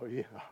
熬夜啊。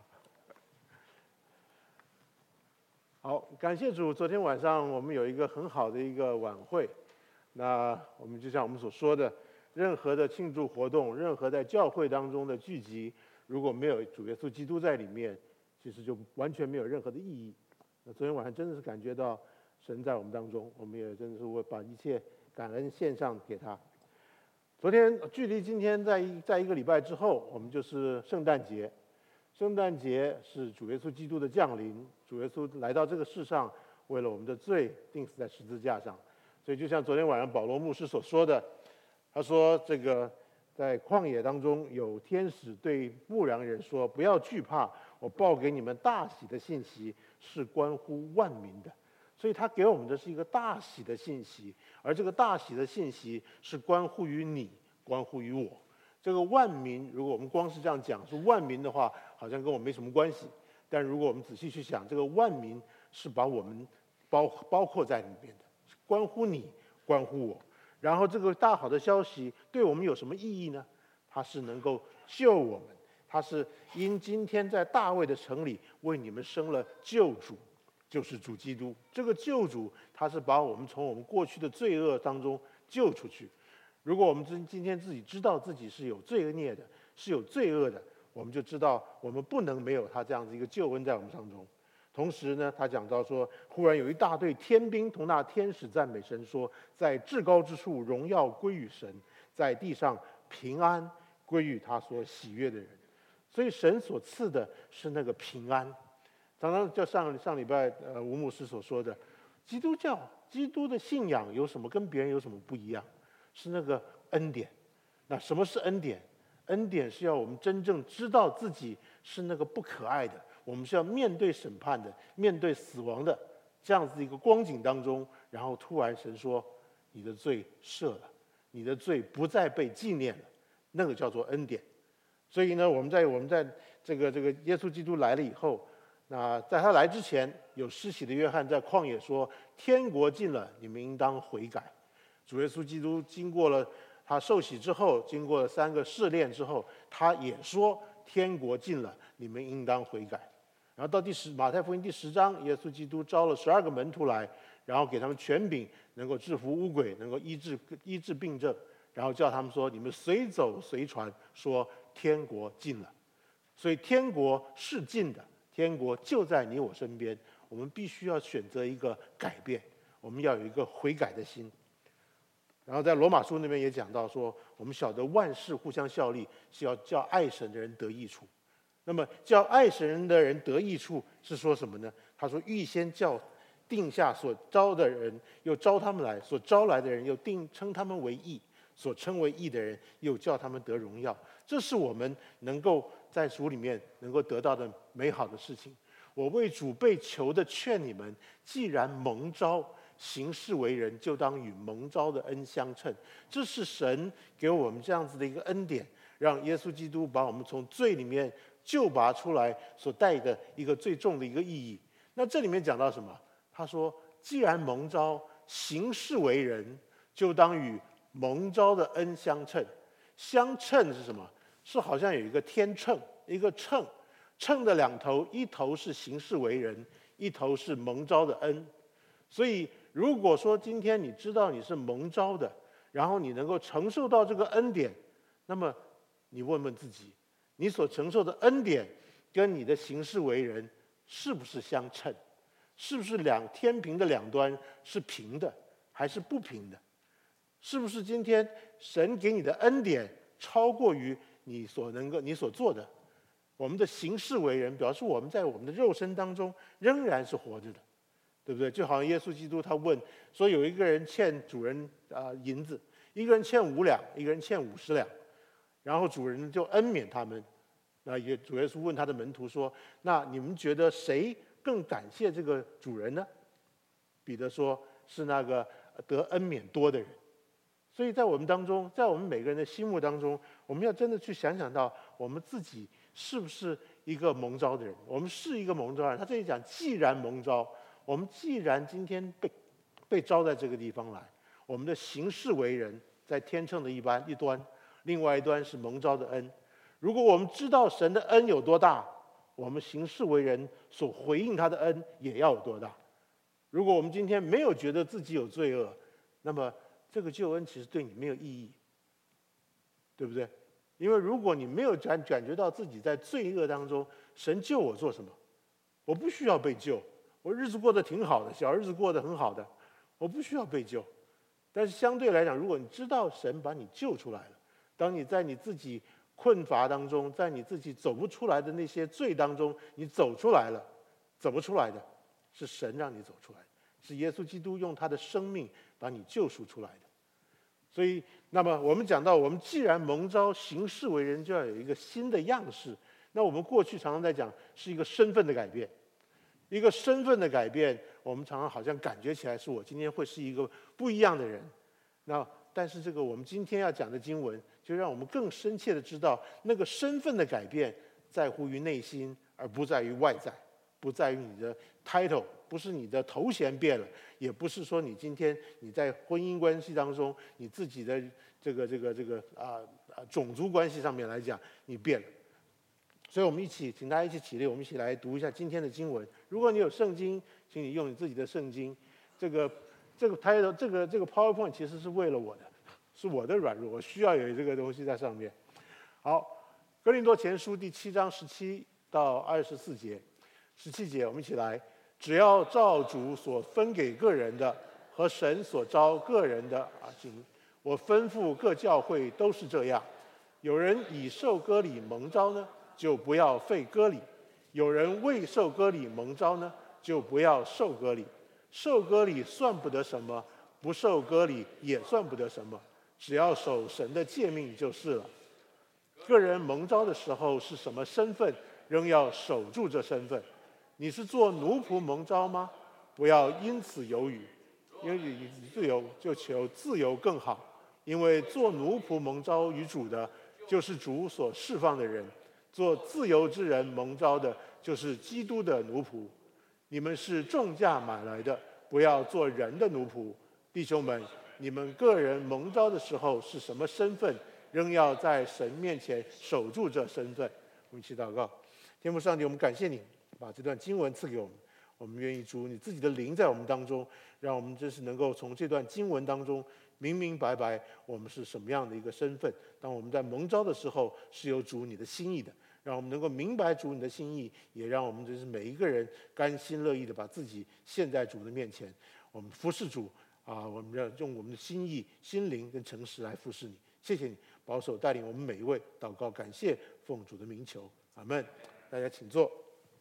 好，感谢主，昨天晚上我们有一个很好的一个晚会。那我们就像我们所说的，任何的庆祝活动，任何在教会当中的聚集，如果没有主耶稣基督在里面，其实就完全没有任何的意义。那昨天晚上真的是感觉到神在我们当中，我们也真的是会把一切感恩献上给他。昨天距离今天在一个礼拜之后，我们就是圣诞节。圣诞节是主耶稣基督的降临，主耶稣来到这个世上，为了我们的罪钉死在十字架上。所以就像昨天晚上保罗牧师所说的，他说这个在旷野当中有天使对牧羊人说：“不要惧怕，我报给你们大喜的信息，是关乎万民的。”所以他给我们的是一个大喜的信息，而这个大喜的信息是关乎于你，关乎于我。这个万民，如果我们光是这样讲是万民的话，好像跟我没什么关系。但如果我们仔细去想，这个万民是把我们包括在里面的，是关乎你，关乎我。然后这个大好的消息对我们有什么意义呢？它是能够救我们，它是因今天在大卫的城里为你们生了救主，就是主基督。这个救主，他是把我们从我们过去的罪恶当中救出去。如果我们今天自己知道自己是有罪孽的，是有罪恶的，我们就知道我们不能没有他这样子一个救恩在我们当中。同时呢，他讲到说，忽然有一大队天兵同那天使赞美神说，在至高之处荣耀归于神，在地上平安归于他所喜悦的人。所以神所赐的是那个平安。常常就上礼拜吴牧师所说的，基督的信仰有什么跟别人有什么不一样？是那个恩典。那什么是恩典？恩典是要我们真正知道自己是那个不可爱的，我们是要面对审判的，面对死亡的这样子一个光景当中，然后突然神说你的罪赦了，你的罪不再被纪念了，那个叫做恩典。所以呢，我们在这个耶稣基督来了以后，那在他来之前，有施洗的约翰在旷野说：“天国近了，你们应当悔改。”主耶稣基督经过了他受洗之后，经过了3个试炼之后，他也说：“天国近了，你们应当悔改。”然后到马太福音第10章，耶稣基督招了12个门徒来，然后给他们权柄，能够制服污鬼，能够医治病症，然后叫他们说：“你们随走随传，说天国近了。”所以天国是近的，天国就在你我身边。我们必须要选择一个改变，我们要有一个悔改的心。然后在罗马书那边也讲到说，我们晓得万事互相效力，是要叫爱神的人得益处。那么叫爱神的人得益处是说什么呢？他说预先定下所招的人，又招他们来；所招来的人又称他们为义；所称为义的人又叫他们得荣耀。这是我们能够在主里面能够得到的美好的事情。我为主被求的劝你们，既然蒙召行事为人，就当与蒙召的恩相称。这是神给我们这样子的一个恩典，让耶稣基督把我们从罪里面救拔出来所带的一个最重的一个意义。那这里面讲到什么？他说既然蒙召行事为人，就当与蒙召的恩相称。相称是什么？是好像有一个天秤，一个秤的2头，一头是行事为人，一头是蒙召的恩。所以如果说今天你知道你是蒙召的，然后你能够承受到这个恩典，那么你问问自己，你所承受的恩典跟你的行事为人是不是相称？是不是天平的2端是平的，还是不平的？是不是今天神给你的恩典超过于你所做的？我们的行事为人表示我们在我们的肉身当中仍然是活着的，对不对？就好像耶稣基督他问说，有一个人欠主人银子，一个人欠5两，一个人欠50两，然后主人就恩免他们。那主耶稣问他的门徒说：“那你们觉得谁更感谢这个主人呢？”彼得说：“是那个得恩免多的人。”所以在我们当中，在我们每个人的心目当中，我们要真的去想到我们自己是不是一个蒙召的人。我们是一个蒙召人。他这里讲，既然蒙召，我们既然今天被招在这个地方来，我们的行事为人在天秤的一端，另外一端是蒙召的恩。如果我们知道神的恩有多大， 我们行事为人所回应他的恩也要有多大。如果我们今天没有觉得自己有罪恶，那么这个救恩其实对你没有意义，对不对？因为如果你没有感觉到自己在罪恶当中，神救我做什么？我不需要被救，我日子过得挺好的，小日子过得很好的，我不需要被救。但是相对来讲，如果你知道神把你救出来了，当你在你自己困乏当中，在你自己走不出来的那些罪当中，你走出来了，走不出来的是神让你走出来的，是耶稣基督用他的生命把你救赎出来的。所以，那么我们讲到，我们既然蒙召行事为人，就要有一个新的样式。那我们过去常常在讲是一个身份的改变，一个身份的改变，我们常常好像感觉起来是我今天会是一个不一样的人。那但是这个我们今天要讲的经文，就让我们更深切的知道，那个身份的改变在乎于内心，而不在于外在，不在于你的 title， 不是你的头衔变了，也不是说你今天你在婚姻关系当中，你自己的这个种族关系上面来讲，你变了。所以我们请大家一起起立，我们一起来读一下今天的经文。如果你有圣经，请你用你自己的圣经。这个 title， 这个 PowerPoint 其实是为了我的，是我的软弱，我需要有这个东西在上面。好，哥林多前书第7章17到24节，17节我们一起来。只要照主所分给个人的和神所召个人的行。我吩咐各教会都是这样。有人以受割礼蒙召呢，就不要废割礼；有人未受割礼蒙召呢，就不要受割礼。受割礼算不得什么，不受割礼也算不得什么，只要守神的诫命就是了。个人蒙召的时候是什么身份，仍要守住这身份。你是做奴仆蒙召吗？不要因此犹豫，因为你自由就求自由更好。因为做奴仆蒙召于主的，就是主所释放的人；做自由之人蒙召的，就是基督的奴仆。你们是重价买来的，不要做人的奴仆。弟兄们，你们个人蒙召的时候是什么身份，仍要在神面前守住这身份。我们一起祷告。天父上帝，我们感谢你把这段经文赐给我们，我们愿意主你自己的灵在我们当中，让我们真是能够从这段经文当中明明白白我们是什么样的一个身份。当我们在蒙召的时候是有主你的心意的，让我们能够明白主你的心意，也让我们真是每一个人甘心乐意的把自己献在主的面前，我们服侍主我们要用我们的心意、心灵跟诚实来服侍你。谢谢你保守带领我们每一位，祷告感谢，奉主的名求，阿们。大家请坐。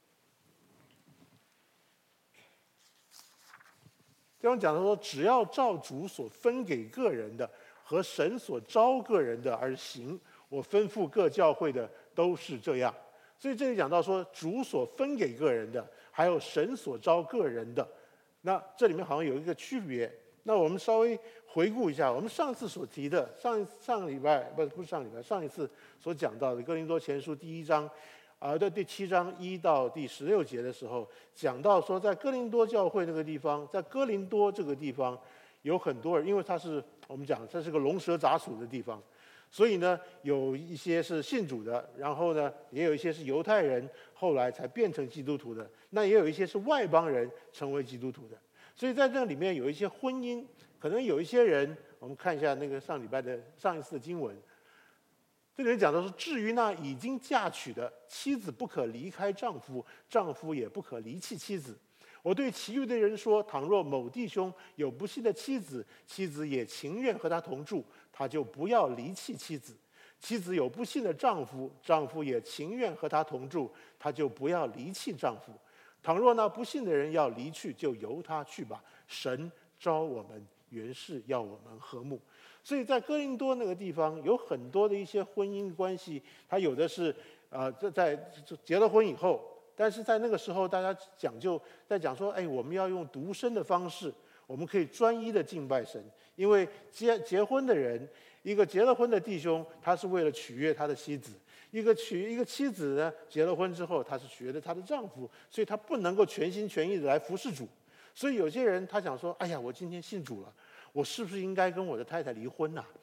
这样讲的说，只要照主所分给个人的和神所召个人的而行，我吩咐各教会的都是这样。所以这里讲到说，主所分给个人的，还有神所召个人的，那这里面好像有一个区别。那我们稍微回顾一下，我们上次所提的，上一次所讲到的哥林多前书第1章。在第7章1到第16节的时候，讲到说，在哥林多教会那个地方，在哥林多这个地方，有很多人，因为我们讲这是个龙蛇杂处的地方，所以呢，有一些是信主的，然后呢，也有一些是犹太人，后来才变成基督徒的，那也有一些是外邦人成为基督徒的，所以在这里面有一些婚姻，可能有一些人，我们看一下那个上一次的经文。这里面讲的是，至于那已经嫁娶的妻子，不可离开丈夫，丈夫也不可离弃妻子。我对其余的人说，倘若某弟兄有不信的妻子，妻子也情愿和他同住，他就不要离弃妻子；妻子有不信的丈夫，丈夫也情愿和他同住，他就不要离弃丈夫。倘若那不信的人要离去，就由他去吧。神召我们，原是要我们和睦。所以在哥林多那个地方，有很多的一些婚姻关系，它有的是在结了婚以后，但是在那个时候大家讲说，我们要用独身的方式，我们可以专一的敬拜神。因为结婚的人，一个结了婚的弟兄，他是为了取悦他的妻子；一个妻子呢，结了婚之后，他是取悦他的丈夫，所以他不能够全心全意的来服侍主。所以有些人他想说，我今天信主了，我是不是应该跟我的太太离婚啊？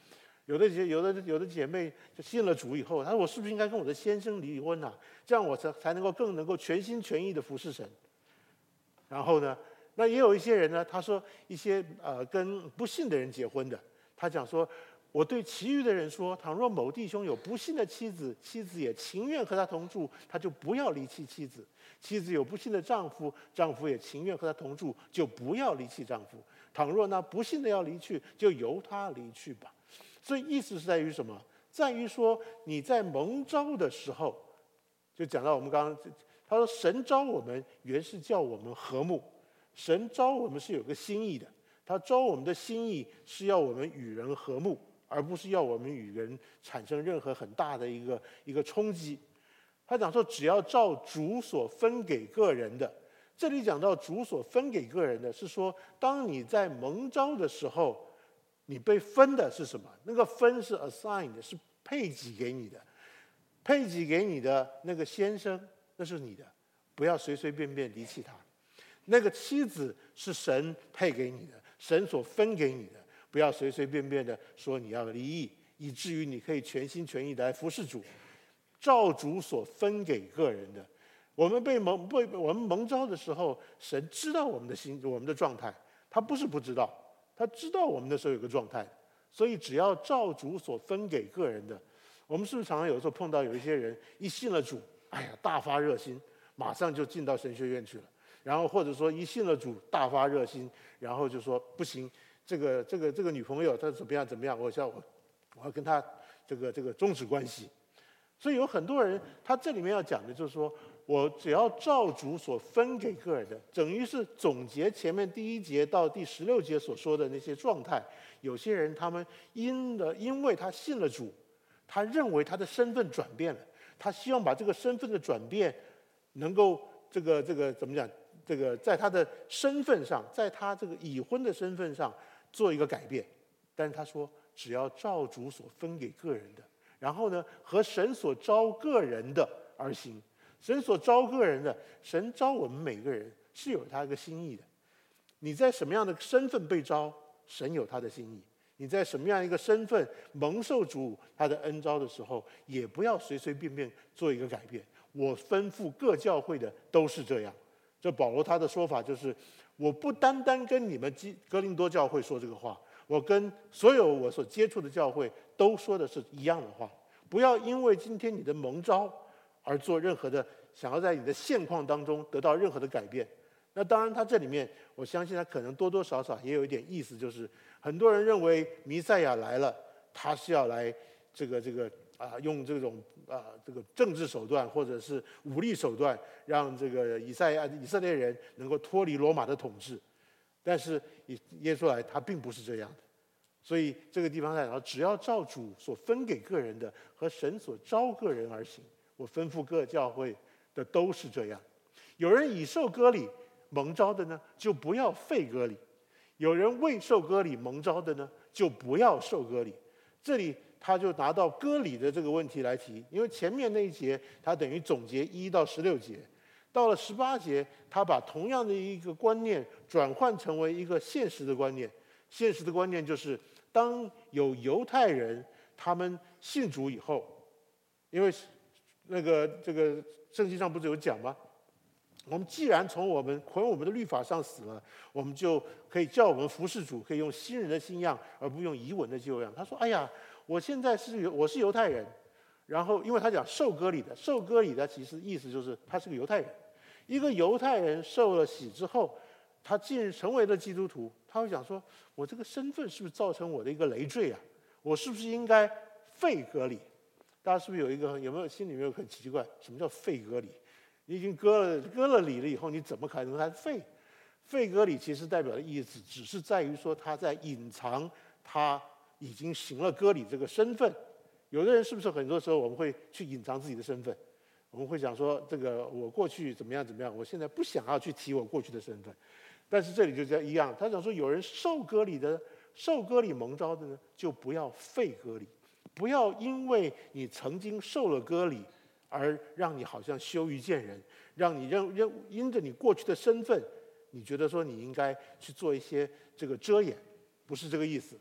有的姐妹就信了主以后，她说我是不是应该跟我的先生离婚啊？这样我才能够更能够全心全意的服侍神。然后呢，那也有一些人呢，他说一些跟不信的人结婚的，他讲说，我对其余的人说，倘若某弟兄有不信的妻子，妻子也情愿和他同住，他就不要离弃妻子；妻子有不信的丈夫，丈夫也情愿和他同住，就不要离弃丈夫。倘若那不信的要离去，就由他离去吧。所以意思是在于什么？在于说你在蒙召的时候，就讲到我们刚刚他说神召我们原是叫我们和睦，神召我们是有个心意的，他召我们的心意是要我们与人和睦，而不是要我们与人产生任何很大的一个冲击。他讲说只要照主所分给个人的，这里讲到主所分给个人的是说，当你在蒙召的时候，你被分的是什么？那个分是 assigned， 是配给给你的，配给给你的那个先生，那是你的，不要随随便便离弃他。那个妻子是神配给你的，神所分给你的，不要随随便便的说你要离异，以至于你可以全心全意的来服侍主。照主所分给个人的，我们我们蒙召的时候，神知道我们的心，我们的状态，他不是不知道。他知道我们那时候有个状态，所以只要照主所分给个人的，我们是不是常常有时候碰到有一些人一信了主，哎呀大发热心，马上就进到神学院去了，然后或者说一信了主大发热心，然后就说不行，这个女朋友她怎么样，我要跟她这个终止关系。所以有很多人，他这里面要讲的就是说，我只要照主所分给个人的，等于是总结前面第1节到第16节所说的那些状态。有些人他们因为他信了主，他认为他的身份转变了，他希望把这个身份的转变能够这个怎么讲？这个在他的身份上，在他这个已婚的身份上做一个改变。但是他说，只要照主所分给个人的。然后呢，和神所招个人的而行。神所招个人的，神招我们每个人是有他一个心意的。你在什么样的身份被招，神有他的心意。你在什么样一个身份蒙受主他的恩召的时候，也不要随随便便做一个改变。我吩咐各教会的都是这样。这保罗他的说法就是，我不单单跟你们哥林多教会说这个话，我跟所有我所接触的教会都说的是一样的话。不要因为今天你的蒙召而做任何的想要在你的现况当中得到任何的改变。那当然他这里面我相信他可能多多少少也有一点意思，就是很多人认为弥赛亚来了，他是要来用这种这个政治手段或者是武力手段，让这个以色列人能够脱离罗马的统治。但是耶稣来，他并不是这样的。所以这个地方在讲，只要照主所分给个人的和神所招个人而行。我吩咐各教会的都是这样。有人已受割礼蒙召的呢，就不要废割礼；有人未受割礼蒙召的呢，就不要受割礼。这里他就拿到割礼的这个问题来提，因为前面那一节他等于总结1到16节，到了18节，他把同样的一个观念转换成为一个现实的观念。现实的观念就是，当有犹太人他们信主以后，因为这个圣经上不是有讲吗？我们既然从我们的律法上死了，我们就可以叫我们服侍主，可以用新人的新样，而不用遗文的旧样。他说：“哎呀，我现在我是犹太人。”然后，因为他讲受割礼的，其实意思就是他是个犹太人。一个犹太人受了洗之后，他成为了基督徒，他会讲说：“我这个身份是不是造成我的一个累赘啊？我是不是应该废割礼？”大家是不是有没有心里面有很奇怪，什么叫废割礼？你已经割了礼了以后，你怎么可能还废？废割礼其实代表的意思，只是在于说他在隐藏他已经行了割礼这个身份。有的人是不是很多时候我们会去隐藏自己的身份？我们会讲说，这个我过去怎么样，我现在不想要去提我过去的身份。但是这里就一样，他讲说，有人受割礼蒙召的呢，就不要废割礼，不要因为你曾经受了割礼，而让你好像羞于见人，让你因着你过去的身份，你觉得说你应该去做一些这个遮掩，不是这个意思。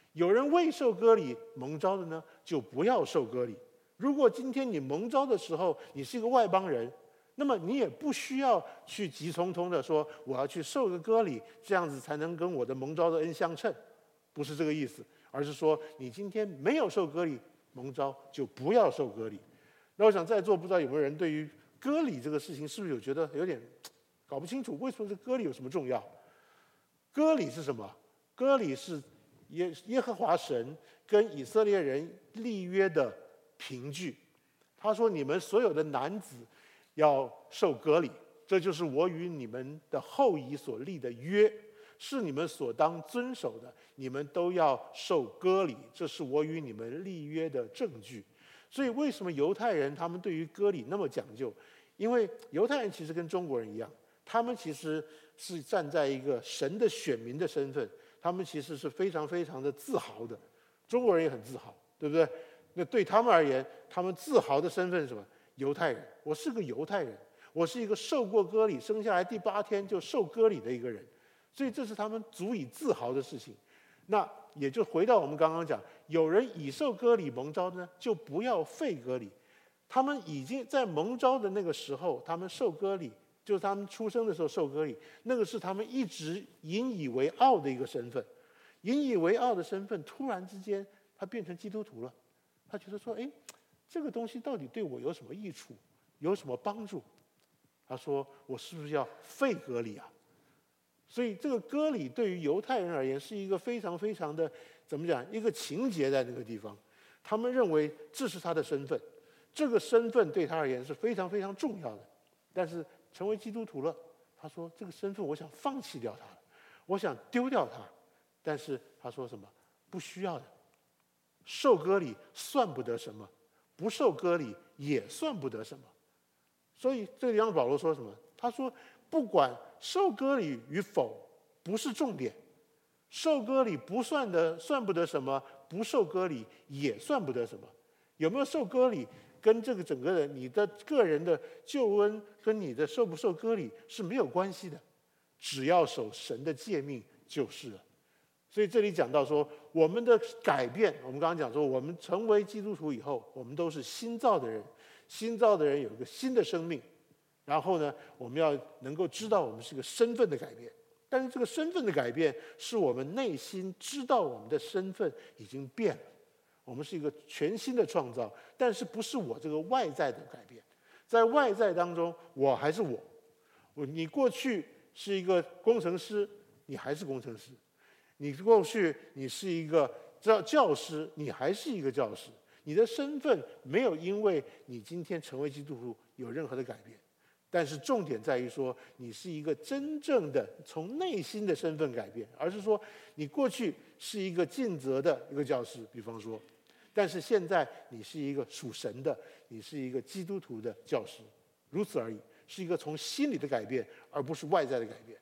有人未受割礼蒙召的呢，就不要受割礼。如果今天你蒙召的时候，你是一个外邦人，那么你也不需要去急匆匆的说我要去受个割礼，这样子才能跟我的蒙召的恩相称，不是这个意思，而是说你今天没有受割礼蒙召，就不要受割礼。那我想在座不知道有没有人对于割礼这个事情，是不是有觉得有点搞不清楚？为什么这割礼有什么重要？割礼是什么？割礼是耶和华神跟以色列人立约的凭据。他说：“你们所有的男子要受割礼，这就是我与你们的后裔所立的约，是你们所当遵守的。你们都要受割礼，这是我与你们立约的证据。”所以，为什么犹太人他们对于割礼那么讲究？因为犹太人其实跟中国人一样，他们其实是站在一个神的选民的身份，他们其实是非常非常的自豪的。中国人也很自豪，对不对？那对他们而言，他们自豪的身份是什么？犹太人，我是个犹太人，我是一个受过割礼，生下来第8天就受割礼的一个人，所以这是他们足以自豪的事情。那也就回到我们刚刚讲，有人已受割礼蒙召的呢，就不要废割礼。他们已经在蒙召的那个时候，他们受割礼，就是他们出生的时候受割礼，那个是他们一直引以为傲的一个身份。引以为傲的身份，突然之间他变成基督徒了，他觉得说：“哎，这个东西到底对我有什么益处，有什么帮助？”他说：“我是不是要废割礼啊？”所以这个割礼对于犹太人而言是一个非常非常的怎么讲？一个情节在那个地方，他们认为这是他的身份，这个身份对他而言是非常非常重要的。但是成为基督徒了，他说这个身份我想放弃掉它了，我想丢掉它。但是他说什么？不需要的，受割礼算不得什么，不受割礼也算不得什么。所以这个地方保罗说什么？他说不管受割礼与否不是重点，受割礼算不得什么，不受割礼也算不得什么。有没有受割礼跟这个整个的你的个人的救恩跟你的受不受割礼是没有关系的，只要守神的诫命就是了。所以这里讲到说，我们的改变，我们刚刚讲说，我们成为基督徒以后，我们都是新造的人，新造的人有一个新的生命。然后呢，我们要能够知道我们是个身份的改变，但是这个身份的改变是我们内心知道我们的身份已经变了，我们是一个全新的创造，但是不是我这个外在的改变，在外在当中我还是我，你过去是一个工程师，你还是工程师；你过去你是一个教师，你还是一个教师。你的身份没有因为你今天成为基督徒有任何的改变。但是重点在于说，你是一个真正的从内心的身份改变，而是说你过去是一个尽责的一个教师，比方说，但是现在你是一个属神的，你是一个基督徒的教师，如此而已，是一个从心里的改变，而不是外在的改变。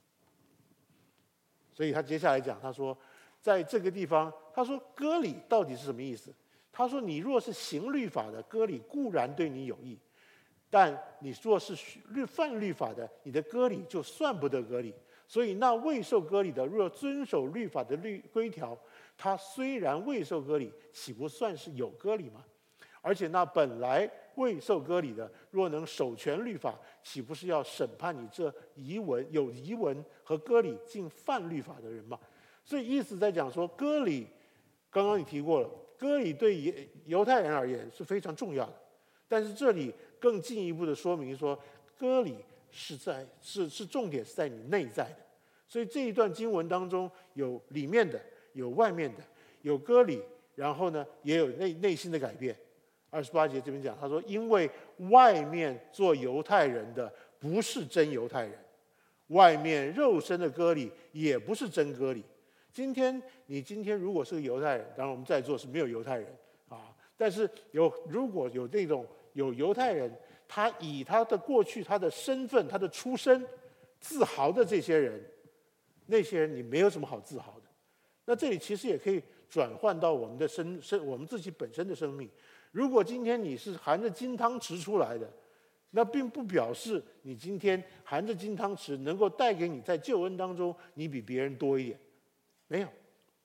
所以他接下来讲，他说，在这个地方，他说割礼到底是什么意思？他说，你若是行律法的，割礼固然对你有益。但你若是犯律法的，你的割礼就算不得割礼。所以那未受割礼的，若遵守律法的规条，他虽然未受割礼，岂不算是有割礼吗？而且那本来未受割礼的，若能守全律法，岂不是要审判你这有遗文和割礼竟犯律法的人吗？所以意思在讲说，割礼刚刚你提过了，割礼对犹太人而言是非常重要的。但是这里更进一步的说明说，割礼是重点是在你内在的。所以这一段经文当中有里面的，有外面的，有割礼，然后呢也有内心的改变。28节这边讲，他说，因为外面做犹太人的不是真犹太人，外面肉身的割礼也不是真割礼。你今天如果是个犹太人，当然我们在座是没有犹太人啊，但是如果有那种有犹太人，他以他的过去、他的身份、他的出身自豪的这些人，那些人你没有什么好自豪的。那这里其实也可以转换到我们的我们自己本身的生命。如果今天你是含着金汤匙出来的，那并不表示你今天含着金汤匙能够带给你在救恩当中你比别人多一点，没有。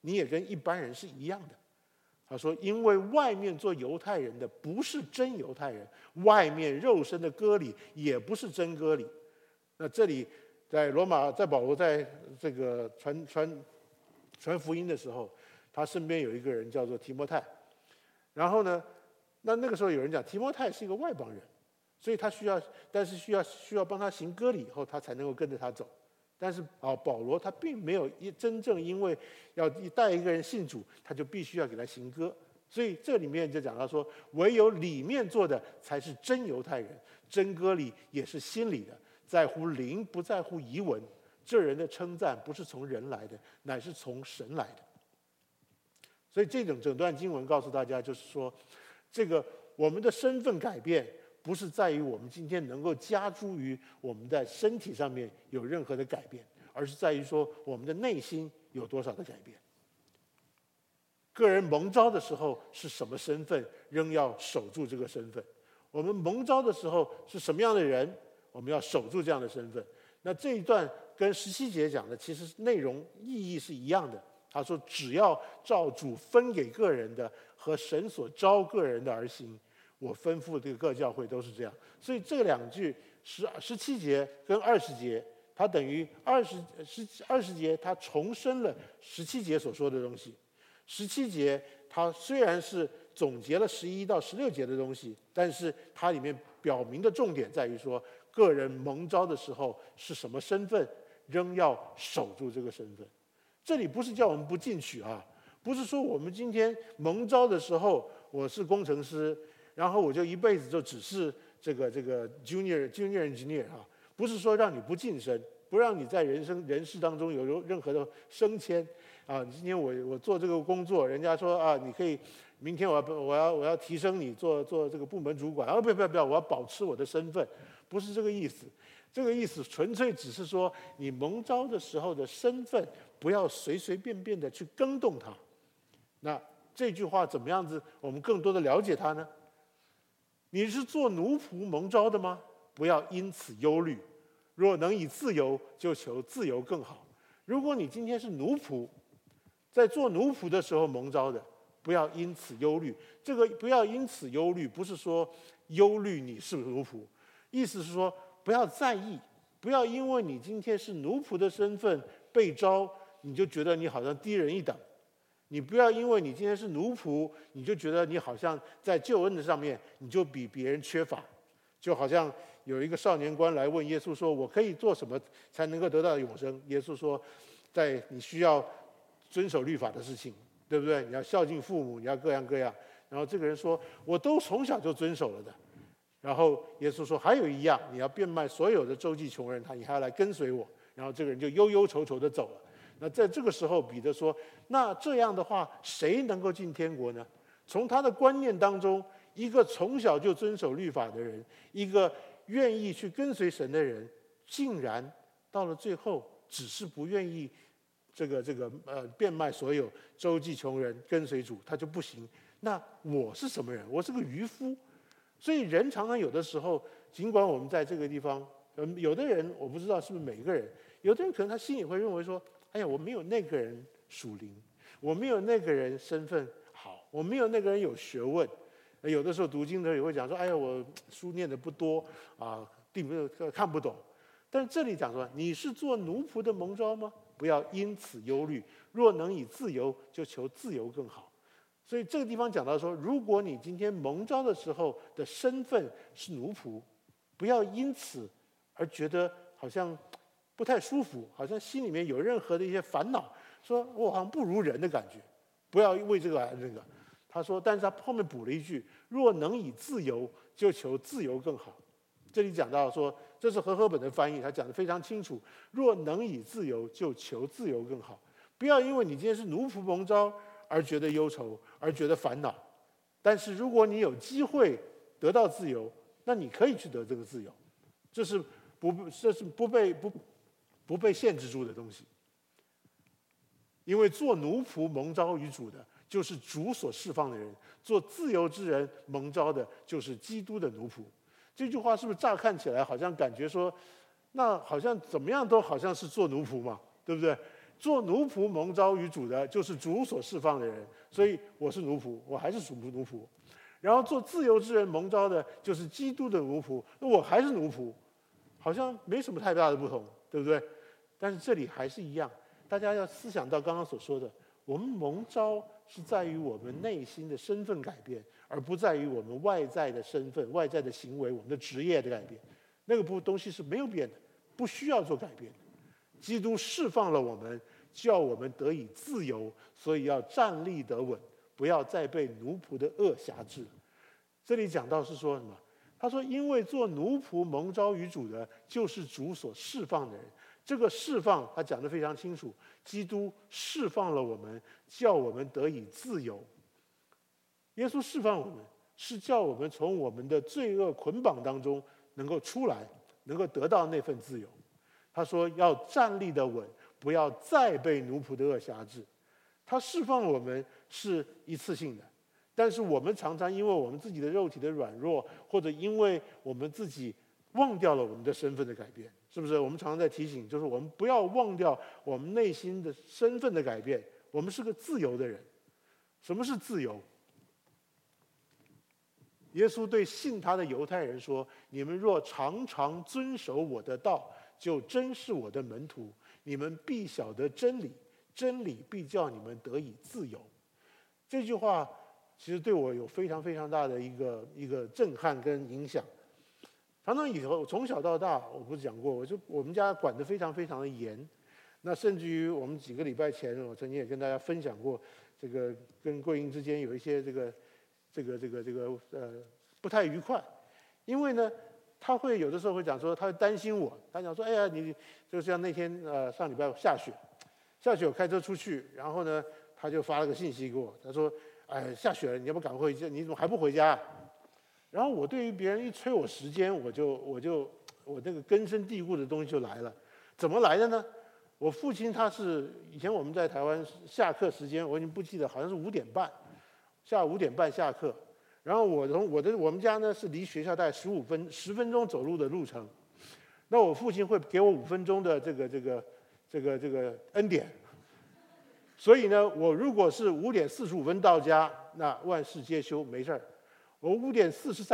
你也跟一般人是一样的。他说，因为外面做犹太人的不是真犹太人，外面肉身的割礼也不是真割礼。那这里在罗马，在保罗在这个传福音的时候，他身边有一个人叫做提摩太。然后呢，那个时候有人讲提摩太是一个外邦人，所以他需要帮他行割礼以后，他才能够跟着他走。但是保罗他并没有真正因为要带一个人信主，他就必须要给他行割。所以这里面就讲到说，唯有里面做的才是真犹太人，真割礼也是心里的，在乎灵不在乎仪文。这人的称赞不是从人来的，乃是从神来的。所以这整段经文告诉大家，就是说，这个我们的身份改变，不是在于我们今天能够加诸于我们在身体上面有任何的改变，而是在于说我们的内心有多少的改变。个人蒙召的时候是什么身份，仍要守住这个身份。我们蒙召的时候是什么样的人，我们要守住这样的身份。那这一段跟17节讲的其实内容意义是一样的。他说，只要照主分给个人的和神所召个人的而行。我吩咐这个各教会都是这样。所以这两句17节跟20节，它等于20节它重申了17节所说的东西。17节它虽然是总结了11到16节的东西，但是它里面表明的重点在于说，个人蒙召的时候是什么身份，仍要守住这个身份。这里不是叫我们不进取啊，不是说我们今天蒙召的时候我是工程师，然后我就一辈子就只是这个 junior engineer 啊，不是说让你不晋升，不让你在人事当中有任何的升迁啊。今天我做这个工作，人家说啊，你可以明天我要提升你做这个部门主管啊，不要，我要保持我的身份，不是这个意思。这个意思纯粹只是说，你蒙召的时候的身份不要随随便便的去更动它。那这句话怎么样子，我们更多的了解它呢？你是做奴仆蒙召的吗？不要因此忧虑。若能以自由，就求自由更好。如果你今天是奴仆，在做奴仆的时候蒙召的，不要因此忧虑。这个不要因此忧虑，不是说忧虑你是奴仆，意思是说不要在意，不要因为你今天是奴仆的身份被召，你就觉得你好像低人一等。你不要因为你今天是奴仆，你就觉得你好像在救恩的上面你就比别人缺乏。就好像有一个少年官来问耶稣说，我可以做什么才能够得到永生？耶稣说，在你需要遵守律法的事情，对不对？你要孝敬父母，你要各样各样。然后这个人说，我都从小就遵守了的。然后耶稣说，还有一样，你要变卖所有的周济穷人，你还要来跟随我。然后这个人就忧忧愁愁的走了。那在这个时候，彼得说，那这样的话，谁能够进天国呢？从他的观念当中，一个从小就遵守律法的人，一个愿意去跟随神的人，竟然到了最后只是不愿意变卖所有周济穷人跟随主，他就不行。那我是什么人？我是个渔夫。所以人常常有的时候，尽管我们在这个地方，有的人我不知道是不是每一个人，有的人可能他心里会认为说，哎呀，我没有那个人属灵，我没有那个人身份好，我没有那个人有学问。有的时候读经的时候也会讲说，哎呀，我书念的不多啊，看不懂。但是这里讲说，你是做奴仆的蒙召吗？不要因此忧虑。若能以自由，就求自由更好。所以这个地方讲到说，如果你今天蒙召的时候的身份是奴仆，不要因此而觉得好像不太舒服，好像心里面有任何的一些烦恼，说我好像不如人的感觉，不要为这个而那个。他说，但是他后面补了一句，若能以自由，就求自由更好。这里讲到说，这是和合本的翻译，他讲得非常清楚，若能以自由，就求自由更好。不要因为你今天是奴仆蒙召而觉得忧愁，而觉得烦恼。但是如果你有机会得到自由，那你可以去得这个自由，这是不被限制住的东西。因为做奴仆蒙召于主的，就是主所释放的人；做自由之人蒙召的，就是基督的奴仆。这句话是不是乍看起来好像感觉说，那好像怎么样都好像是做奴仆嘛，对不对？ 做奴仆蒙召于主的，就是主所释放的人，所以我是奴仆，我还是属奴仆。然后做自由之人蒙召的，就是基督的奴仆，那我还是奴仆，好像没什么太大的不同，对不对？但是这里还是一样，大家要思想到刚刚所说的，我们蒙召是在于我们内心的身份改变，而不在于我们外在的身份、外在的行为、我们的职业的改变。那个东西是没有变的，不需要做改变的。基督释放了我们，叫我们得以自由，所以要站立得稳，不要再被奴仆的恶辖制。这里讲到是说什么？他说：“因为做奴仆蒙召于主的，就是主所释放的人。”这个释放，他讲得非常清楚。基督释放了我们，叫我们得以自由。耶稣释放我们，是叫我们从我们的罪恶捆绑当中能够出来，能够得到那份自由。他说要站立得稳，不要再被奴仆的恶辖制。他释放我们是一次性的，但是我们常常因为我们自己的肉体的软弱，或者因为我们自己忘掉了我们的身份的改变，是不是？我们常常在提醒，就是我们不要忘掉我们内心的身份的改变。我们是个自由的人。什么是自由？耶稣对信他的犹太人说：“你们若常常遵守我的道，就真是我的门徒。你们必晓得真理，真理必叫你们得以自由。”这句话其实对我有非常非常大的一个震撼跟影响。常常以后从小到大，我不是讲过，我们家管得非常非常的严。那甚至于我们几个礼拜前，我曾经也跟大家分享过，这个跟桂英之间有一些不太愉快，因为呢，他会有的时候会讲说，他会担心我，他讲说，哎呀，你就像那天上礼拜下雪我开车出去，然后呢，他就发了个信息给我，他说，哎，下雪了，你要不赶快回家？你怎么还不回家？然后我对于别人一催我时间，我那个根深蒂固的东西就来了。怎么来的呢？我父亲他是以前我们在台湾下课时间，我已经不记得，好像是5点半，下午5点半下课。然后我们家呢是离学校大概10分钟走路的路程。那我父亲会给我5分钟的这个恩典。所以呢，我如果是5点45分到家，那万事皆休，没事儿。我5点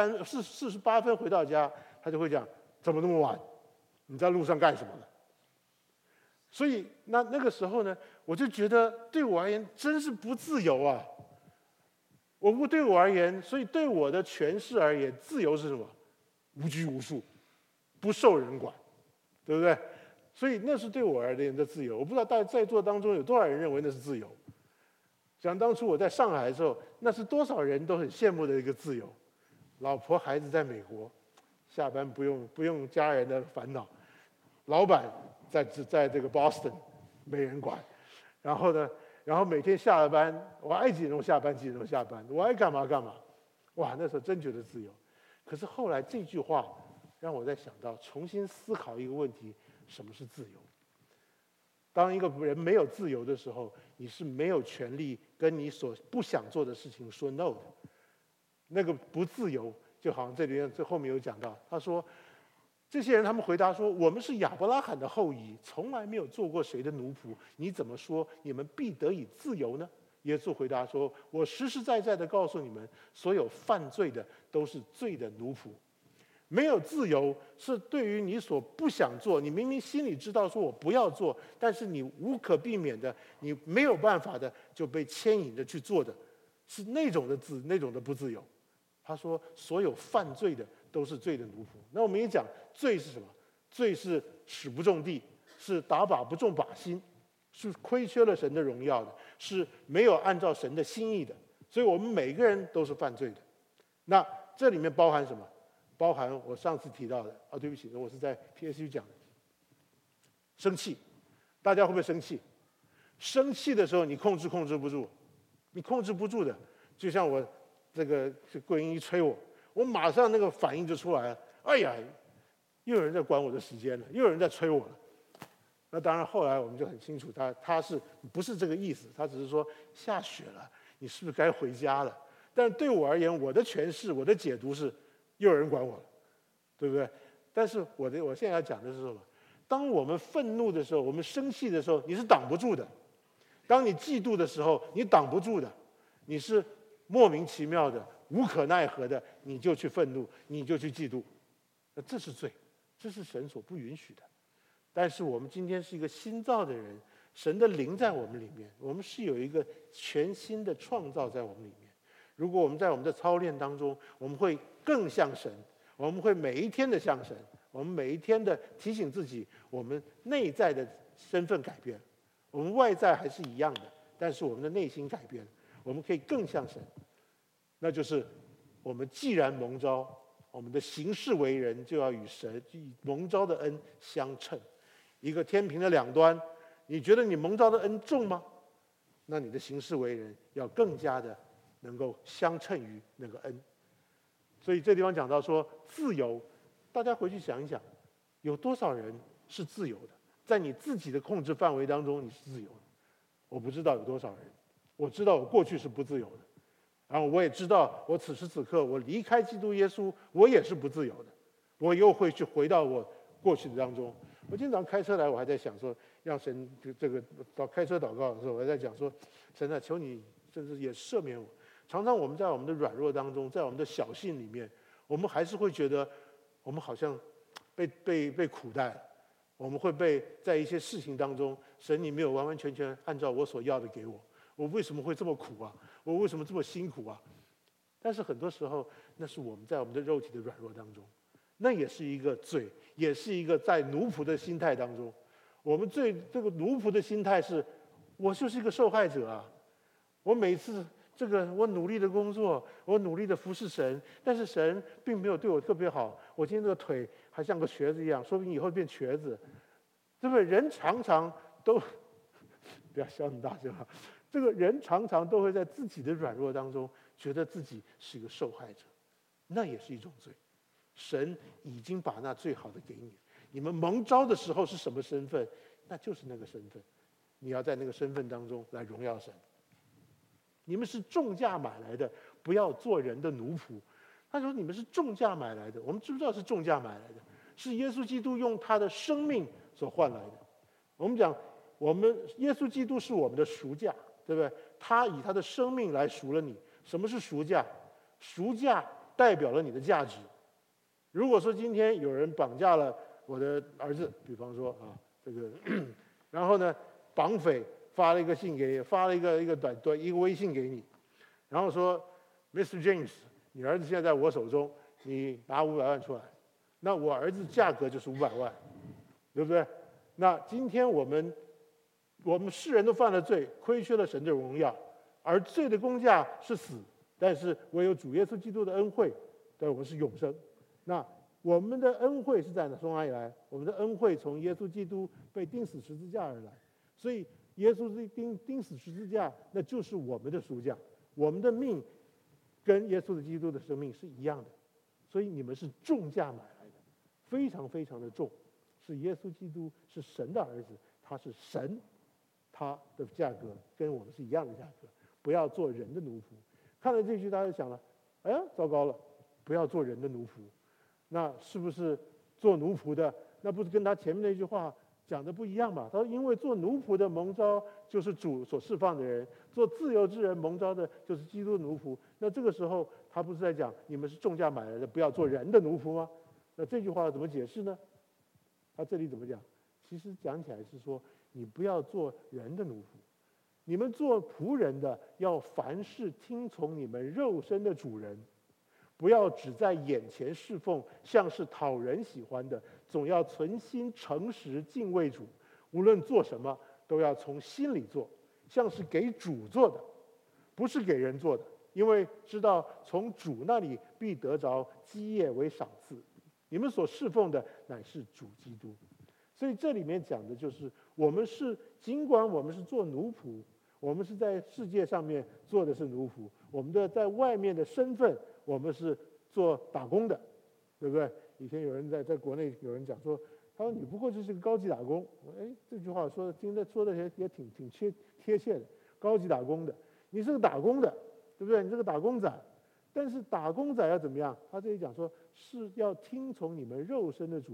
48分回到家，他就会讲：怎么那么晚？你在路上干什么了？所以那个时候呢，我就觉得对我而言真是不自由啊！对我而言，所以对我的诠释而言，自由是什么？无拘无束，不受人管，对不对？所以那是对我而言的自由。我不知道在座当中有多少人认为那是自由。想当初我在上海的时候，那是多少人都很羡慕的一个自由。老婆孩子在美国，下班不用家人的烦恼，老板在这个 Boston 没人管，然后每天下了班，我爱几点钟下班几点钟下班，我爱干嘛干嘛。哇，那时候真觉得自由。可是后来这句话让我在想到，重新思考一个问题：什么是自由？当一个人没有自由的时候，你是没有权利跟你所不想做的事情说 no 的。那个不自由，就好像这后面有讲到，他说这些人他们回答说：我们是亚伯拉罕的后裔，从来没有做过谁的奴仆，你怎么说你们必得以自由呢？耶稣回答说：我实实在在的告诉你们，所有犯罪的都是罪的奴仆。没有自由是对于你所不想做，你明明心里知道说我不要做，但是你无可避免的，你没有办法的就被牵引着去做的，是那种的不自由。他说所有犯罪的都是罪的奴仆。那我们也讲罪是什么？罪是使不中地，是打靶不中靶心，是亏缺了神的荣耀的，是没有按照神的心意的。所以我们每个人都是犯罪的。那这里面包含什么？包含我上次提到的对不起，我是在 PSU 讲的。生气，大家会不会生气？生气的时候你控制不住，你控制不住的，就像我这个桂英一催我马上那个反应就出来了。哎呀，又有人在管我的时间了，又有人在催我了。那当然后来我们就很清楚，他是不是这个意思？他只是说下雪了，你是不是该回家了？但对我而言，我的诠释，我的解读是，又有人管我了，对不对？但是我现在要讲的是什么？ 当我们愤怒的时候，我们生气的时候，你是挡不住的；当你嫉妒的时候，你挡不住的。你是莫名其妙的、无可奈何的，你就去愤怒，你就去嫉妒，那这是罪，这是神所不允许的。但是我们今天是一个新造的人，神的灵在我们里面，我们是有一个全新的创造在我们里面。如果我们在我们的操练当中，我们会更像神，我们会每一天的像神，我们每一天的提醒自己，我们内在的身份改变，我们外在还是一样的，但是我们的内心改变了，我们可以更像神。那就是我们既然蒙召，我们的行事为人就要与神与蒙召的恩相称。一个天平的两端，你觉得你蒙召的恩重吗？那你的行事为人要更加的能够相称于那个恩。所以这地方讲到说自由，大家回去想一想，有多少人是自由的？在你自己的控制范围当中，你是自由的。我不知道有多少人，我知道我过去是不自由的，然后我也知道我此时此刻我离开基督耶稣，我也是不自由的，我又会去回到我过去的当中。我经常开车来，我还在想说，让神这个到开车祷告的时候，我还在讲说，神啊，求你甚至也赦免我。常常我们在我们的软弱当中，在我们的小性里面，我们还是会觉得我们好像被苦待了，我们会被在一些事情当中，神你没有完完全全按照我所要的给我，我为什么会这么苦啊？我为什么这么辛苦啊？但是很多时候，那是我们在我们的肉体的软弱当中，那也是一个罪，也是一个在奴仆的心态当中。我们这个奴仆的心态是，我就是一个受害者啊！我每次我努力的工作，我努力的服侍神，但是神并没有对我特别好。我今天这个腿还像个瘸子一样，说不定以后变瘸子，对不对？人常常都不要笑那么大声啊！这个人常常都会在自己的软弱当中，觉得自己是一个受害者，那也是一种罪。神已经把那最好的给你，你们蒙召的时候是什么身份，那就是那个身份，你要在那个身份当中来荣耀神。你们是重价买来的，不要做人的奴仆。他说你们是重价买来的，我们知不知道是重价买来的？是耶稣基督用他的生命所换来的。我们讲，耶稣基督是我们的赎价，对不对？他以他的生命来赎了你。什么是赎价？赎价代表了你的价值。如果说今天有人绑架了我的儿子，比方说啊，然后呢，绑匪发了一个信给你，发了一个微信给你，然后说 ，Mr. James， 你儿子现在在我手中，你拿500万出来，那我儿子价格就是500万，对不对？那今天我们世人都犯了罪，亏缺了神的荣耀，而罪的工价是死，但是唯有主耶稣基督的恩惠，对我们是永生。那我们的恩惠是从哪里来？我们的恩惠从耶稣基督被钉死十字架而来，所以耶稣钉死十字架，那就是我们的赎价，我们的命跟耶稣基督的生命是一样的，所以你们是重价买来的，非常非常的重，是耶稣基督是神的儿子，他是神，他的价格跟我们是一样的价格，不要做人的奴仆。看了这句，大家就想了，哎呀，糟糕了，不要做人的奴仆。那是不是做奴仆的？那不是跟他前面那句话讲的不一样嘛？他说：“因为做奴仆的蒙召就是主所释放的人，做自由之人蒙召的就是基督的奴仆。”那这个时候他不是在讲你们是重价买来的，不要做人的奴仆吗？那这句话怎么解释呢？他这里怎么讲？其实讲起来是说，你不要做人的奴仆，你们做仆人的要凡事听从你们肉身的主人。不要只在眼前侍奉，像是讨人喜欢的，总要存心诚实敬畏主。无论做什么，都要从心里做，像是给主做的，不是给人做的。因为知道从主那里必得着基业为赏赐。你们所侍奉的乃是主基督。所以这里面讲的就是，尽管我们是做奴仆，我们是在世界上面做的是奴仆，我们的在外面的身份。我们是做打工的，对不对？以前有人在国内有人讲说，他说你不过就是个高级打工。哎，这句话说的也挺贴切的。高级打工的，你是个打工的，对不对？你是个打工仔。但是打工仔要怎么样？他这里讲说是要听从你们肉身的主人。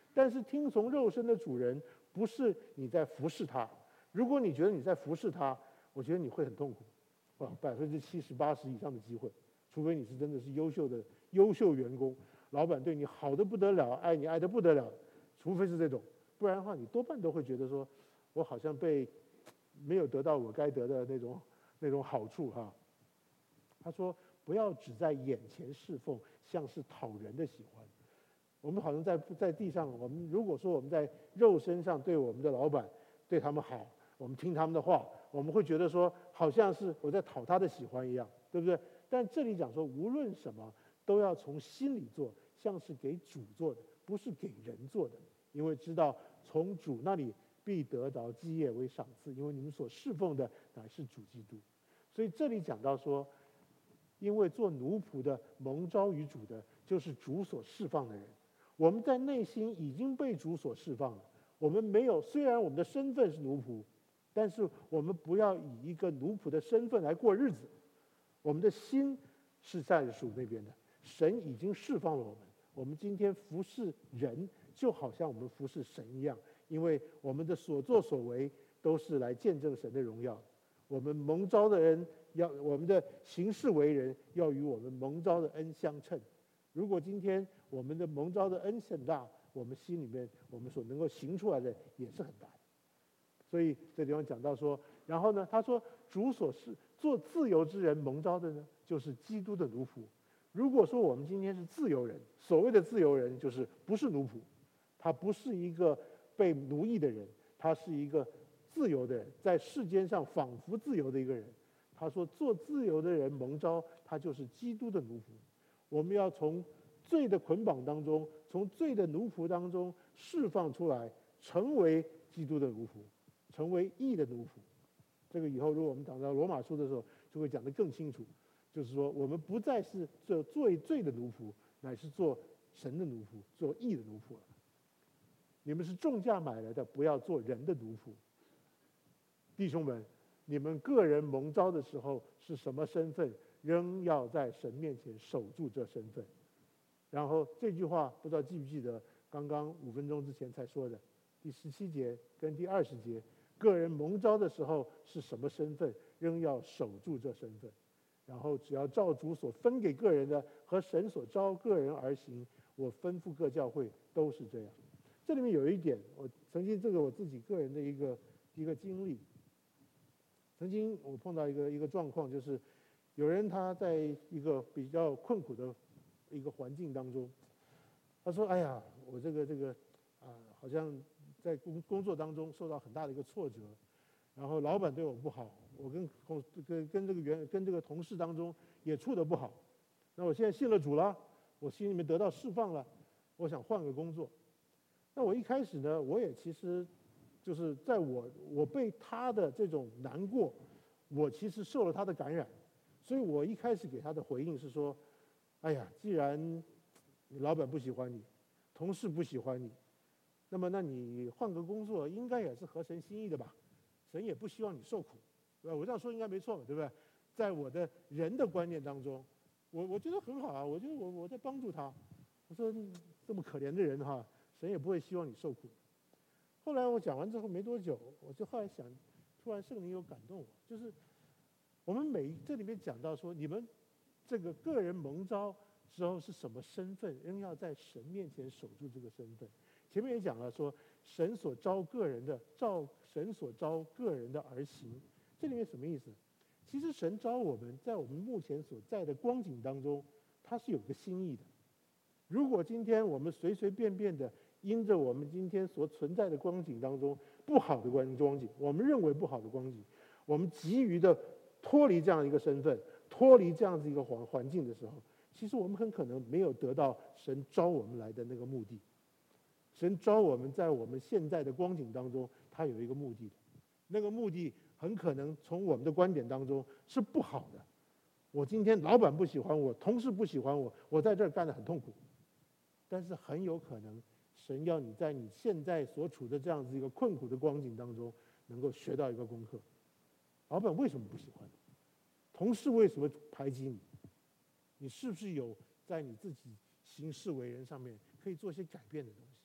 但是听从肉身的主人，不是你在服侍他。如果你觉得你在服侍他，我觉得你会很痛苦，70%、80%以上的机会，除非你是真的是优秀员工，老板对你好的不得了，爱你爱得不得了，除非是这种，不然的话，你多半都会觉得说，我好像没有得到我该得的那种好处哈。他说，不要只在眼前侍奉，像是讨人的喜欢。我们好像在地上，我们如果说我们在肉身上对我们的老板对他们好，我们听他们的话，我们会觉得说好像是我在讨他的喜欢一样，对不对？但这里讲说，无论什么都要从心里做，像是给主做的，不是给人做的，因为知道从主那里必得着基业为赏赐，因为你们所侍奉的乃是主基督。所以这里讲到说，因为做奴仆的蒙召于主的，就是主所释放的人。我们在内心已经被主所释放了。我们没有，虽然我们的身份是奴仆，但是我们不要以一个奴仆的身份来过日子。我们的心是在主那边的，神已经释放了我们。我们今天服侍人，就好像我们服侍神一样，因为我们的所作所为都是来见证神的荣耀。我们蒙召的人我们的行事为人要与我们蒙召的恩相称。如果今天我们的蒙召的恩很大，我们心里面我们所能够行出来的也是很大的。所以这地方讲到说，然后呢，他说主所是做自由之人蒙召的呢，就是基督的奴仆。如果说我们今天是自由人，所谓的自由人就是不是奴仆，他不是一个被奴役的人，他是一个自由的人，在世间上仿佛自由的一个人。他说做自由的人蒙召，他就是基督的奴仆。我们要从罪的捆绑当中，从罪的奴仆当中释放出来，成为基督的奴仆，成为义的奴仆。这个以后如果我们讲到罗马书的时候，就会讲得更清楚。就是说，我们不再是做罪的奴仆，乃是做神的奴仆，做义的奴仆了。你们是重价买来的，不要做人的奴仆。弟兄们，你们个人蒙召的时候是什么身份，仍要在神面前守住这身份。然后这句话不知道记不记得，刚刚5分钟之前才说的，第17节跟第20节，个人蒙召的时候是什么身份，仍要守住这身份。然后只要照主所分给个人的和神所召个人而行，我吩咐各教会都是这样。这里面有一点，我曾经这个我自己个人的一个经历。曾经我碰到一个状况，就是有人他在一个比较困苦的一个环境当中，他说：“哎呀，我这个好像在工作当中受到很大的一个挫折，然后老板对我不好，我跟这个同事当中也处得不好。那我现在信了主了，我心里面得到释放了，我想换个工作。那我一开始呢，我也其实就是在我被他的这种难过，我其实受了他的感染，所以我一开始给他的回应是说：哎呀，既然你老板不喜欢你，同事不喜欢你，那你换个工作应该也是合神心意的吧？神也不希望你受苦，对吧？我这样说应该没错吧，对不对？在我的人的观念当中，我觉得很好啊，我觉得我在帮助他。我说这么可怜的人哈，神也不会希望你受苦。后来我讲完之后没多久，我就后来想，突然圣灵有感动我，就是我们这里面讲到说，你们这个个人蒙召之后是什么身份，仍要在神面前守住这个身份。前面也讲了说，神所招个人的，照神所招个人的而行。这里面什么意思？其实神招我们，在我们目前所在的光景当中，他是有个心意的。如果今天我们随随便便的，因着我们今天所存在的光景当中不好的光景，我们认为不好的光景，我们急于的脱离这样一个身份，脱离这样子一个环境的时候，其实我们很可能没有得到神招我们来的那个目的。神招我们在我们现在的光景当中，他有一个目的的，那个目的很可能从我们的观点当中是不好的。我今天老板不喜欢我，同事不喜欢我，我在这儿干得很痛苦。但是很有可能，神要你在你现在所处的这样子一个困苦的光景当中，能够学到一个功课。老板为什么不喜欢你？同事为什么排挤你？你是不是有在你自己行事为人上面可以做一些改变的东西？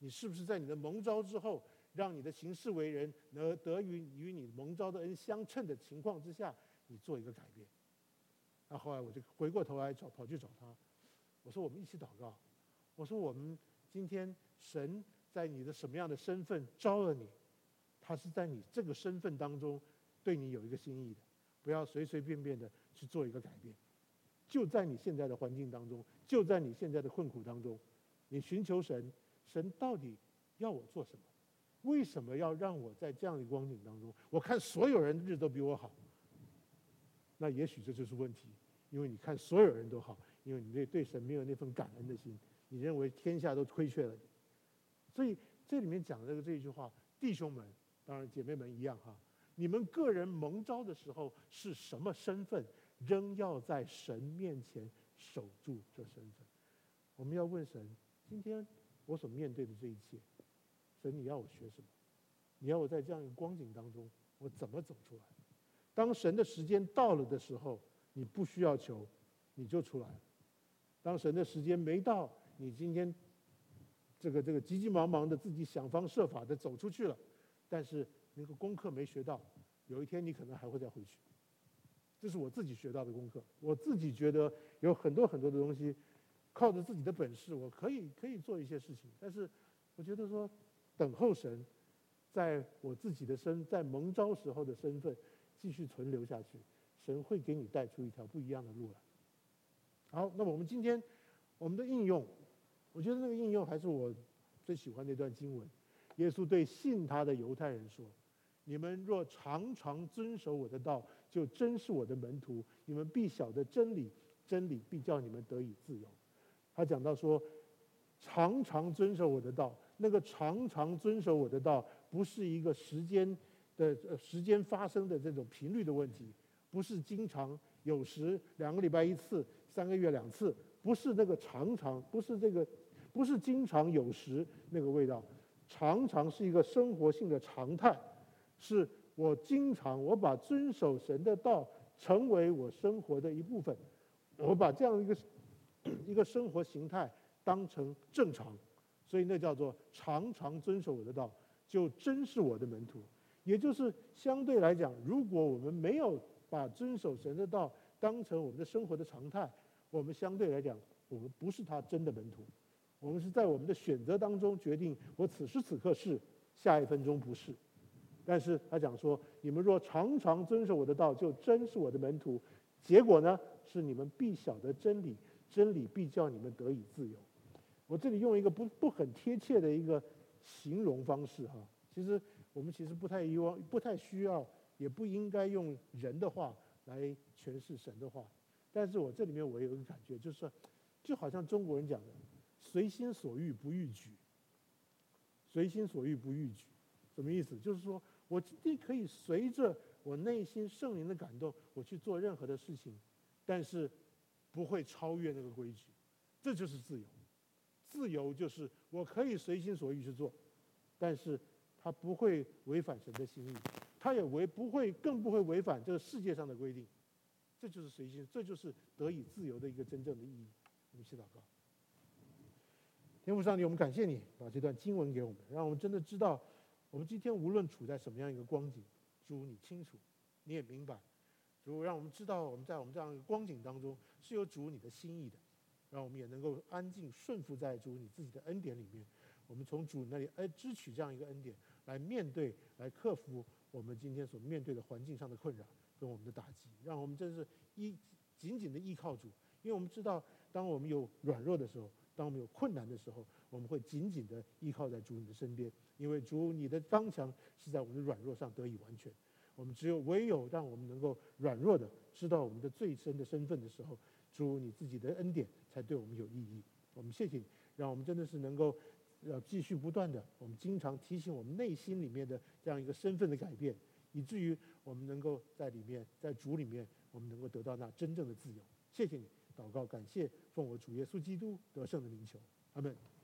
你是不是在你的蒙召之后，让你的行事为人得与你蒙召的恩相称的情况之下，你做一个改变？那后来我就回过头来跑去找他，我说我们一起祷告，我说我们今天神在你的什么样的身份招了你，他是在你这个身份当中对你有一个心意的，不要随随便便的去做一个改变。就在你现在的环境当中，就在你现在的困苦当中，你寻求神，神到底要我做什么？为什么要让我在这样的光景当中？我看所有人日都比我好，那也许这就是问题，因为你看所有人都好，因为你对神没有那份感恩的心，你认为天下都亏缺了你。所以这里面讲的这一句话，弟兄们，当然姐妹们一样哈，你们个人蒙召的时候是什么身份，仍要在神面前守住这身份。我们要问神，今天我所面对的这一切，神你要我学什么？你要我在这样一个光景当中，我怎么走出来？当神的时间到了的时候，你不需要求，你就出来了。当神的时间没到，你今天这个急急忙忙的自己想方设法的走出去了，但是那个功课没学到，有一天你可能还会再回去。这是我自己学到的功课。我自己觉得有很多很多的东西，靠着自己的本事，我可以做一些事情，但是我觉得说等候神，在我自己的在蒙召时候的身份继续存留下去，神会给你带出一条不一样的路来。好，那么我们今天我们的应用，我觉得那个应用还是我最喜欢那段经文。耶稣对信他的犹太人说：“你们若常常遵守我的道，就真是我的门徒。你们必晓得真理，真理必叫你们得以自由。”他讲到说，常常遵守我的道，那个常常遵守我的道，不是一个时间发生的这种频率的问题，不是经常有时2个礼拜1次，3个月2次，不是那个常常，不是经常有时那个味道，常常是一个生活性的常态，是我经常我把遵守神的道成为我生活的一部分，我把这样一个生活形态当成正常，所以那叫做常常遵守我的道，就真是我的门徒。也就是相对来讲，如果我们没有把遵守神的道当成我们的生活的常态，我们相对来讲，我们不是他真的门徒。我们是在我们的选择当中决定，我此时此刻是，下1分钟不是。但是他讲说，你们若常常遵守我的道，就真是我的门徒。结果呢，是你们必晓得真理，真理必叫你们得以自由。我这里用一个不很贴切的一个形容方式哈，其实我们不太需要，也不应该用人的话来诠释神的话。但是我这里面我有一个感觉，就是就好像中国人讲的，随心所欲不逾矩。随心所欲不逾矩，什么意思？就是说我既可以随着我内心圣灵的感动，我去做任何的事情，但是不会超越那个规矩。这就是自由。自由就是我可以随心所欲去做，但是它不会违反神的心意，它也更不会违反这个世界上的规定。这就是随心，这就是得以自由的一个真正的意义。我们一起祷告。天父上帝，我们感谢你把这段经文给我们，让我们真的知道，我们今天无论处在什么样一个光景，主你清楚，你也明白。主让我们知道，我们在我们这样一个光景当中是有主你的心意的，让我们也能够安静顺服在主你自己的恩典里面。我们从主那里支取这样一个恩典，来面对、来克服我们今天所面对的环境上的困扰跟我们的打击，让我们真是紧紧的依靠主，因为我们知道，当我们有软弱的时候，当我们有困难的时候，我们会紧紧的依靠在主你的身边，因为主你的刚强是在我们的软弱上得以完全。我们唯有让我们能够软弱的知道我们的最深的身份的时候，主你自己的恩典才对我们有意义。我们谢谢你，让我们真的是能够继续不断的，我们经常提醒我们内心里面的这样一个身份的改变，以至于我们能够在里面，在主里面，我们能够得到那真正的自由。谢谢你，祷告感谢，奉我主耶稣基督得胜的名求，阿们。